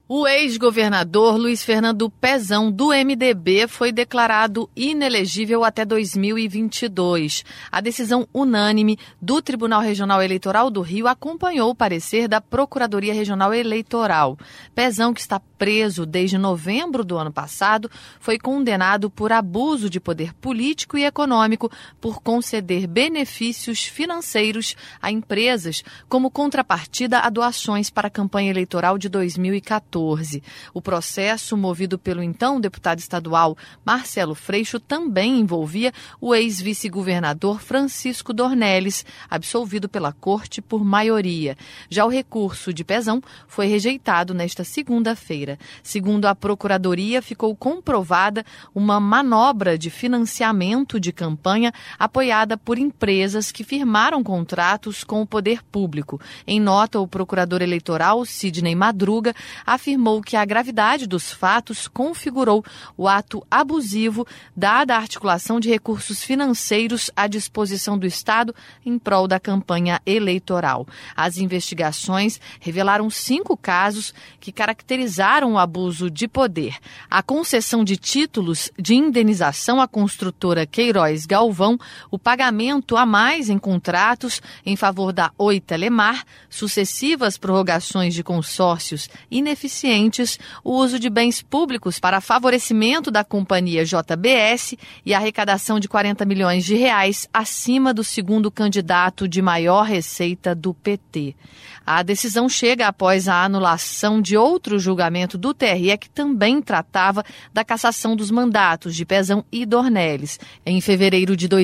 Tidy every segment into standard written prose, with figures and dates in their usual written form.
O ex-governador Luiz Fernando Pezão, do MDB, foi declarado inelegível até 2022. A decisão unânime do Tribunal Regional Eleitoral do Rio acompanhou o parecer da Procuradoria Regional Eleitoral. Pezão, que está preso desde novembro do ano passado, foi condenado por abuso de poder político e econômico por conceder benefícios financeiros a empresas como contrapartida a doações para a campanha eleitoral de 2014. O processo, movido pelo então deputado estadual Marcelo Freixo, também envolvia o ex-vice-governador Francisco Dornelles, absolvido pela corte por maioria. Já o recurso de Pezão foi rejeitado nesta segunda-feira. Segundo a Procuradoria, ficou comprovada uma manobra de financiamento de campanha apoiada por empresas que firmaram contratos com o poder público. Em nota, o procurador eleitoral, Sidney Madruga, afirmou que a gravidade dos fatos configurou o ato abusivo dada a articulação de recursos financeiros à disposição do Estado em prol da campanha eleitoral. As investigações revelaram 5 casos que caracterizaram o abuso de poder: a concessão de títulos de indenização à construtora Queiroz Galvão, o pagamento a mais em contratos em favor da Oi Telemar, sucessivas prorrogações de consórcios ineficientes, o uso de bens públicos para favorecimento da companhia JBS e a arrecadação de 40 milhões de reais acima do segundo candidato de maior receita do PT. A decisão chega após a anulação de outro julgamento do TRE que também tratava da cassação dos mandatos de Pezão e Dornelles. Em fevereiro de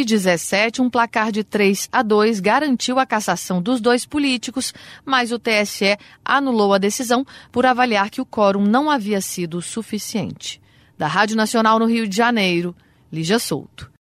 2017, um placar de 3-2 garantiu a cassação dos 2 políticos, mas o TSE anulou a decisão por avaliar que o quórum não havia sido suficiente. Da Rádio Nacional no Rio de Janeiro, Lígia Souto.